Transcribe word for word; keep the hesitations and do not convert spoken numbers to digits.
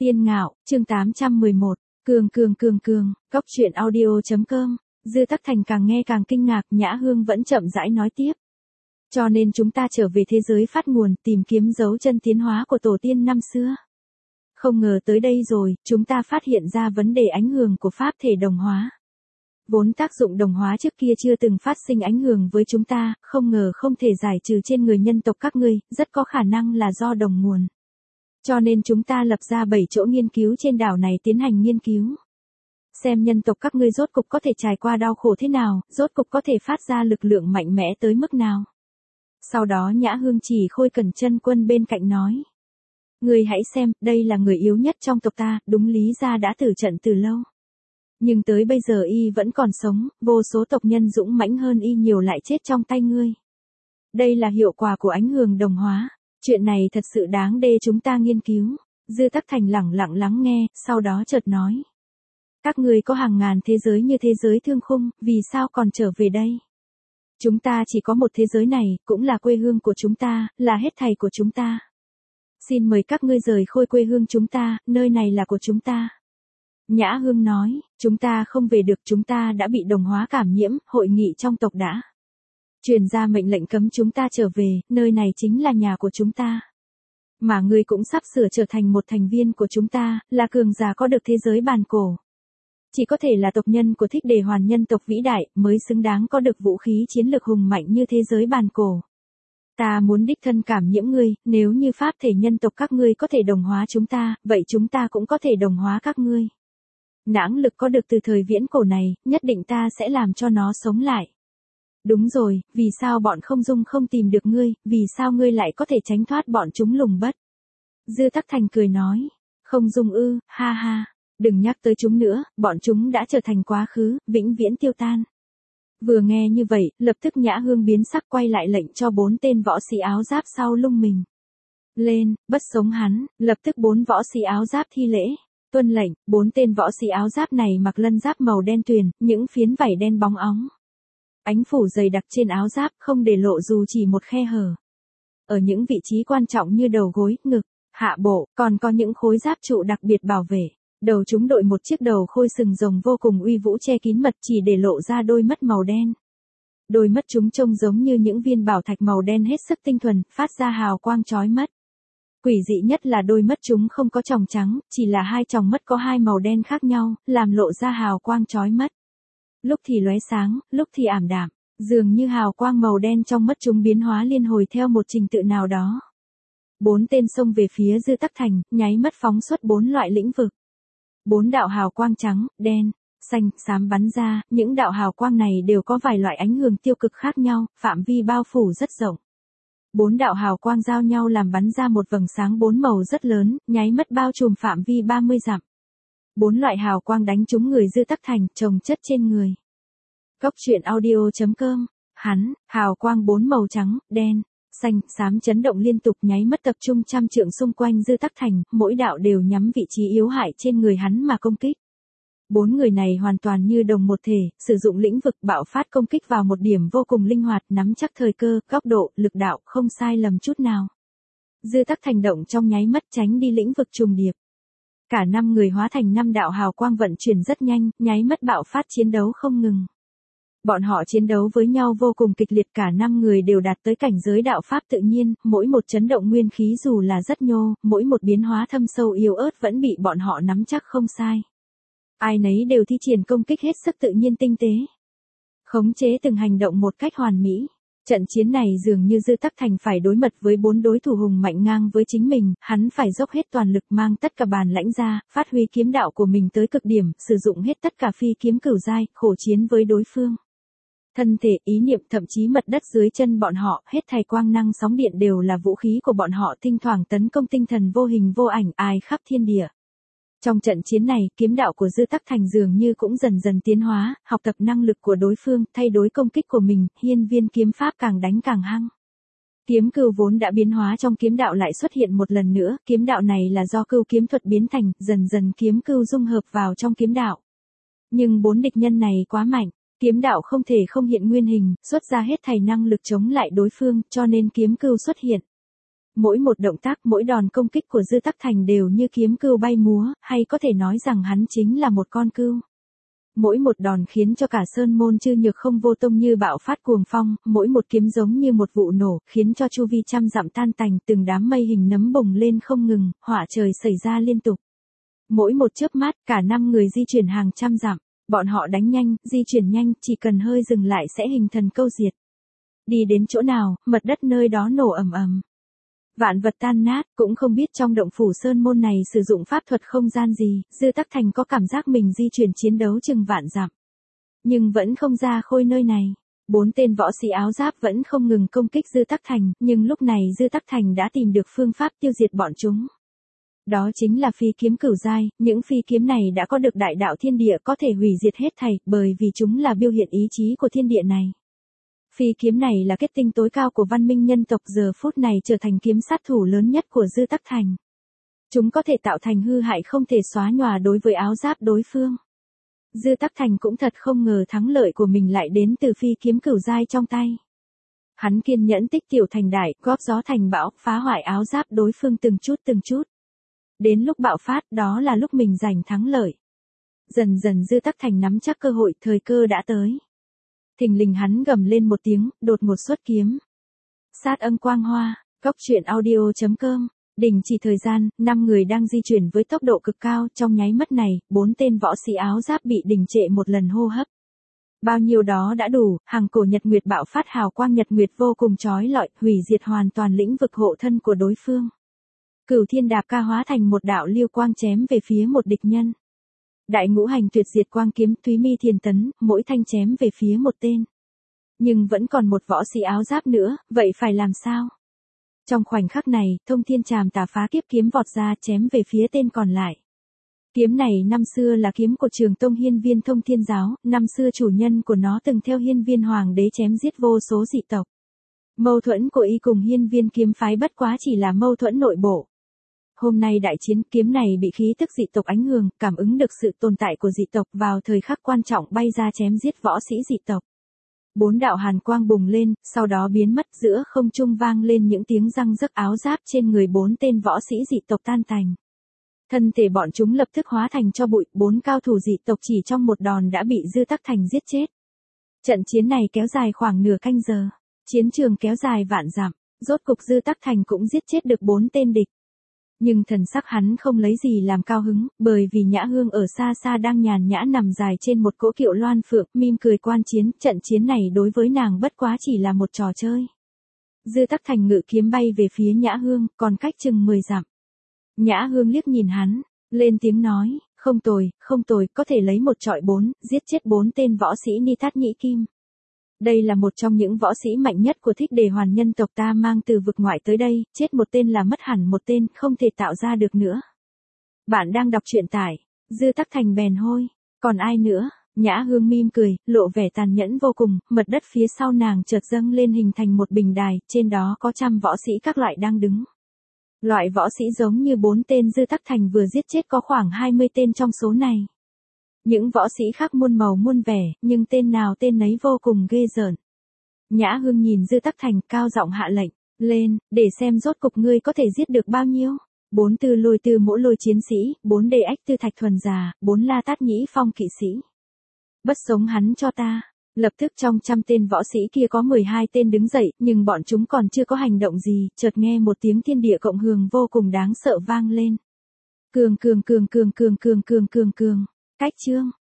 Tiên Ngạo, chương tám trăm mười một, Cường cường cường cường, Cốc truyện audio.com, Dư Tắc Thành càng nghe càng kinh ngạc, Nhã Hương vẫn chậm rãi nói tiếp. Cho nên chúng ta trở về thế giới phát nguồn, tìm kiếm dấu chân tiến hóa của tổ tiên năm xưa. Không ngờ tới đây rồi, chúng ta phát hiện ra vấn đề ảnh hưởng của pháp thể đồng hóa. Vốn tác dụng đồng hóa trước kia chưa từng phát sinh ảnh hưởng với chúng ta, không ngờ không thể giải trừ trên người nhân tộc các ngươi, rất có khả năng là do đồng nguồn. Cho nên chúng ta lập ra bảy chỗ nghiên cứu trên đảo này tiến hành nghiên cứu. Xem nhân tộc các ngươi rốt cục có thể trải qua đau khổ thế nào, rốt cục có thể phát ra lực lượng mạnh mẽ tới mức nào. Sau đó Nhã Hương chỉ Khôi Cẩn Chân Quân bên cạnh nói. Ngươi hãy xem, đây là người yếu nhất trong tộc ta, đúng lý ra đã tử trận từ lâu. Nhưng tới bây giờ y vẫn còn sống, vô số tộc nhân dũng mãnh hơn y nhiều lại chết trong tay ngươi. Đây là hiệu quả của ảnh hưởng đồng hóa. Chuyện này thật sự đáng để chúng ta nghiên cứu. Dư Tắc Thành lẳng lặng lắng nghe, sau đó chợt nói. Các ngươi có hàng ngàn thế giới như thế giới thương khung, vì sao còn trở về đây? Chúng ta chỉ có một thế giới này, cũng là quê hương của chúng ta, là hết thảy của chúng ta. Xin mời các ngươi rời khỏi quê hương chúng ta, nơi này là của chúng ta. Nhã Hương nói, chúng ta không về được, chúng ta đã bị đồng hóa cảm nhiễm, hội nghị trong tộc đã truyền ra mệnh lệnh cấm chúng ta trở về, nơi này chính là nhà của chúng ta. Mà ngươi cũng sắp sửa trở thành một thành viên của chúng ta, là cường giả có được thế giới bàn cổ. Chỉ có thể là tộc nhân của Thích Đề Hoàn nhân tộc vĩ đại, mới xứng đáng có được vũ khí chiến lược hùng mạnh như thế giới bàn cổ. Ta muốn đích thân cảm nhiễm ngươi, nếu như pháp thể nhân tộc các ngươi có thể đồng hóa chúng ta, vậy chúng ta cũng có thể đồng hóa các ngươi. Nãng lực có được từ thời viễn cổ này, nhất định ta sẽ làm cho nó sống lại. Đúng rồi, vì sao bọn không dung không tìm được ngươi, vì sao ngươi lại có thể tránh thoát bọn chúng lùng bất? Dư Tắc Thành cười nói, không dung ư, ha ha, đừng nhắc tới chúng nữa, bọn chúng đã trở thành quá khứ, vĩnh viễn tiêu tan. Vừa nghe như vậy, lập tức Nhã Hương biến sắc quay lại lệnh cho bốn tên võ sĩ áo giáp sau lưng mình. Lên, bất sống hắn, lập tức bốn võ sĩ áo giáp thi lễ. Tuân lệnh, bốn tên võ sĩ áo giáp này mặc lân giáp màu đen tuyền, những phiến vảy đen bóng óng. Ánh phủ dày đặc trên áo giáp không để lộ dù chỉ một khe hở. Ở những vị trí quan trọng như đầu gối, ngực, hạ bộ, còn có những khối giáp trụ đặc biệt bảo vệ. Đầu chúng đội một chiếc đầu khôi sừng rồng vô cùng uy vũ che kín mật chỉ để lộ ra đôi mắt màu đen. Đôi mắt chúng trông giống như những viên bảo thạch màu đen hết sức tinh thuần, phát ra hào quang chói mắt. Quỷ dị nhất là đôi mắt chúng không có tròng trắng, chỉ là hai tròng mắt có hai màu đen khác nhau, làm lộ ra hào quang chói mắt. Lúc thì lóe sáng, lúc thì ảm đạm, dường như hào quang màu đen trong mắt chúng biến hóa liên hồi theo một trình tự nào đó. Bốn tên xông về phía Dư Tắc Thành, nháy mắt phóng xuất bốn loại lĩnh vực. Bốn đạo hào quang trắng, đen, xanh, xám bắn ra, những đạo hào quang này đều có vài loại ánh hưởng tiêu cực khác nhau, phạm vi bao phủ rất rộng. Bốn đạo hào quang giao nhau làm bắn ra một vầng sáng bốn màu rất lớn, nháy mắt bao trùm phạm vi ba mươi dặm. Bốn loại hào quang đánh trúng người Dư Tắc Thành, chồng chất trên người. Cốc truyện audio.com, hắn, hào quang bốn màu trắng, đen, xanh, xám chấn động liên tục nháy mắt tập trung trăm trượng xung quanh Dư Tắc Thành, mỗi đạo đều nhắm vị trí yếu hại trên người hắn mà công kích. Bốn người này hoàn toàn như đồng một thể, sử dụng lĩnh vực bạo phát công kích vào một điểm vô cùng linh hoạt, nắm chắc thời cơ, góc độ, lực đạo, không sai lầm chút nào. Dư Tắc Thành động trong nháy mắt tránh đi lĩnh vực trùng điệp. Cả năm người hóa thành năm đạo hào quang vận chuyển rất nhanh, nháy mắt bạo phát chiến đấu không ngừng. Bọn họ chiến đấu với nhau vô cùng kịch liệt, cả năm người đều đạt tới cảnh giới đạo pháp tự nhiên, mỗi một chấn động nguyên khí dù là rất nhô, mỗi một biến hóa thâm sâu yếu ớt vẫn bị bọn họ nắm chắc không sai. Ai nấy đều thi triển công kích hết sức tự nhiên tinh tế. Khống chế từng hành động một cách hoàn mỹ. Trận chiến này dường như Dư Tắc Thành phải đối mặt với bốn đối thủ hùng mạnh ngang với chính mình, hắn phải dốc hết toàn lực mang tất cả bản lãnh ra, phát huy kiếm đạo của mình tới cực điểm, sử dụng hết tất cả phi kiếm cửu giai, khổ chiến với đối phương. Thân thể, ý niệm, thậm chí mật đất dưới chân bọn họ, hết thảy quang năng sóng điện đều là vũ khí của bọn họ, thỉnh thoảng tấn công tinh thần vô hình vô ảnh ai khắp thiên địa. Trong trận chiến này, kiếm đạo của Dư Tắc Thành dường như cũng dần dần tiến hóa, học tập năng lực của đối phương, thay đổi công kích của mình, hiên viên kiếm pháp càng đánh càng hăng. Kiếm cừu vốn đã biến hóa trong kiếm đạo lại xuất hiện một lần nữa, kiếm đạo này là do cừu kiếm thuật biến thành, dần dần kiếm cừu dung hợp vào trong kiếm đạo. Nhưng bốn địch nhân này quá mạnh, kiếm đạo không thể không hiện nguyên hình, xuất ra hết thảy năng lực chống lại đối phương, cho nên kiếm cừu xuất hiện. Mỗi một động tác, mỗi đòn công kích của Dư Tắc Thành đều như kiếm cừu bay múa, hay có thể nói rằng hắn chính là một con cừu. Mỗi một đòn khiến cho cả sơn môn Chư Nhược Không vô tông như bạo phát cuồng phong, mỗi một kiếm giống như một vụ nổ, khiến cho chu vi trăm dặm tan tành, từng đám mây hình nấm bùng lên không ngừng, họa trời xảy ra liên tục. Mỗi một chớp mắt, cả năm người di chuyển hàng trăm dặm, bọn họ đánh nhanh, di chuyển nhanh, chỉ cần hơi dừng lại sẽ hình thần câu diệt. Đi đến chỗ nào, mật đất nơi đó nổ ầm ầm. Vạn vật tan nát, cũng không biết trong động phủ sơn môn này sử dụng pháp thuật không gian gì, Dư Tắc Thành có cảm giác mình di chuyển chiến đấu chừng vạn dặm. Nhưng vẫn không ra khôi nơi này. Bốn tên võ sĩ áo giáp vẫn không ngừng công kích Dư Tắc Thành, nhưng lúc này Dư Tắc Thành đã tìm được phương pháp tiêu diệt bọn chúng. Đó chính là phi kiếm cửu giai, những phi kiếm này đã có được đại đạo thiên địa có thể hủy diệt hết thảy, bởi vì chúng là biểu hiện ý chí của thiên địa này. Phi kiếm này là kết tinh tối cao của văn minh nhân tộc, giờ phút này trở thành kiếm sát thủ lớn nhất của Dư Tắc Thành. Chúng có thể tạo thành hư hại không thể xóa nhòa đối với áo giáp đối phương. Dư Tắc Thành cũng thật không ngờ thắng lợi của mình lại đến từ phi kiếm cửu giai trong tay. Hắn kiên nhẫn tích tiểu thành đại, góp gió thành bão, phá hoại áo giáp đối phương từng chút từng chút. Đến lúc bạo phát, đó là lúc mình giành thắng lợi. Dần dần Dư Tắc Thành nắm chắc cơ hội, thời cơ đã tới. Thình lình hắn gầm lên một tiếng, đột ngột xuất kiếm. Sát âm quang hoa, góc truyện audio chấm com, đình chỉ thời gian, năm người đang di chuyển với tốc độ cực cao, trong nháy mắt này, bốn tên võ sĩ áo giáp bị đình trệ một lần hô hấp. Bao nhiêu đó đã đủ, hàng cổ nhật nguyệt bạo phát hào quang nhật nguyệt vô cùng chói lọi, hủy diệt hoàn toàn lĩnh vực hộ thân của đối phương. Cửu thiên đạp ca hóa thành một đạo lưu quang chém về phía một địch nhân. Đại ngũ hành tuyệt diệt quang kiếm Thúy Mi Thiền Tấn, mỗi thanh chém về phía một tên. Nhưng vẫn còn một võ sĩ áo giáp nữa, vậy phải làm sao? Trong khoảnh khắc này, Thông Thiên Trảm Tà Phá Kiếp kiếm vọt ra chém về phía tên còn lại. Kiếm này năm xưa là kiếm của Trường Tông Hiên Viên Thông Thiên Giáo, năm xưa chủ nhân của nó từng theo Hiên Viên Hoàng đế chém giết vô số dị tộc. Mâu thuẫn của y cùng Hiên Viên kiếm phái bất quá chỉ là mâu thuẫn nội bộ. Hôm nay đại chiến, kiếm này bị khí tức dị tộc ảnh hưởng, cảm ứng được sự tồn tại của dị tộc, vào thời khắc quan trọng bay ra chém giết võ sĩ dị tộc. Bốn đạo hàn quang bùng lên, sau đó biến mất, giữa không trung vang lên những tiếng răng rắc, áo giáp trên người bốn tên võ sĩ dị tộc tan tành. Thân thể bọn chúng lập tức hóa thành tro bụi, bốn cao thủ dị tộc chỉ trong một đòn đã bị Dư Tắc Thành giết chết. Trận chiến này kéo dài khoảng nửa canh giờ, chiến trường kéo dài vạn dặm, rốt cục Dư Tắc Thành cũng giết chết được bốn tên địch. Nhưng thần sắc hắn không lấy gì làm cao hứng, bởi vì Nhã Hương ở xa xa đang nhàn nhã nằm dài trên một cỗ kiệu loan phượng, mỉm cười quan chiến, trận chiến này đối với nàng bất quá chỉ là một trò chơi. Dư Tắc Thành ngự kiếm bay về phía Nhã Hương, còn cách chừng mười dặm. Nhã Hương liếc nhìn hắn, lên tiếng nói, không tồi, không tồi, có thể lấy một trọi bốn, giết chết bốn tên võ sĩ Ni Thát Nhĩ Kim. Đây là một trong những võ sĩ mạnh nhất của Thích Đề Hoàn nhân tộc ta mang từ vực ngoại tới đây, chết một tên là mất hẳn một tên, không thể tạo ra được nữa. Bạn đang đọc truyện tải, Dư Tắc Thành bèn hôi, còn ai nữa? Nhã Hương mỉm cười, lộ vẻ tàn nhẫn vô cùng, mật đất phía sau nàng chợt dâng lên hình thành một bình đài, trên đó có trăm võ sĩ các loại đang đứng. Loại võ sĩ giống như bốn tên Dư Tắc Thành vừa giết chết có khoảng hai mươi tên trong số này. Những võ sĩ khác muôn màu muôn vẻ, nhưng tên nào tên nấy vô cùng ghê rợn. Nhã Hương nhìn Dư Tắc Thành, cao giọng hạ lệnh, lên, để xem rốt cục ngươi có thể giết được bao nhiêu. Bốn tư lôi tư mỗ lôi chiến sĩ, bốn đề ách tư thạch thuần già, bốn la tát nhĩ phong kỵ sĩ. Bất sống hắn cho ta. Lập tức trong trăm tên võ sĩ kia có mười hai tên đứng dậy, nhưng bọn chúng còn chưa có hành động gì, chợt nghe một tiếng thiên địa cộng hưởng vô cùng đáng sợ vang lên. Cường cường cường cường cường cường cường cường cường. Cách chương